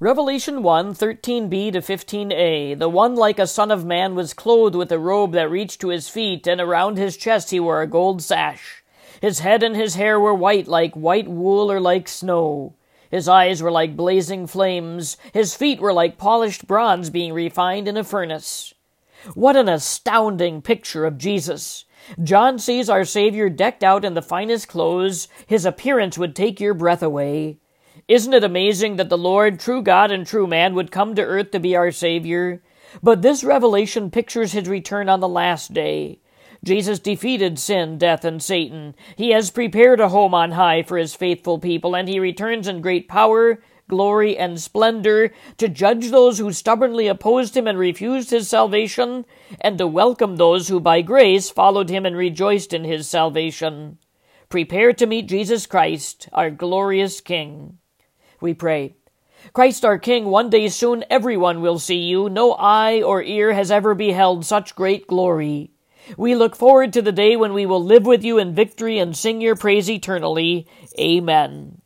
Revelation 1, 13b to 15a. The one like a son of man was clothed with a robe that reached to his feet, and around his chest he wore a gold sash. His head and his hair were white like white wool or like snow. His eyes were like blazing flames. His feet were like polished bronze being refined in a furnace. What an astounding picture of Jesus! John sees our Savior decked out in the finest clothes. His appearance would take your breath away. Isn't it amazing that the Lord, true God and true man, would come to earth to be our Savior? But this revelation pictures his return on the last day. Jesus defeated sin, death, and Satan. He has prepared a home on high for his faithful people, and he returns in great power, glory, and splendor to judge those who stubbornly opposed him and refused his salvation, and to welcome those who by grace followed him and rejoiced in his salvation. Prepare to meet Jesus Christ, our glorious King. We pray. Christ our King, one day soon everyone will see you. No eye or ear has ever beheld such great glory. We look forward to the day when we will live with you in victory and sing your praise eternally. Amen.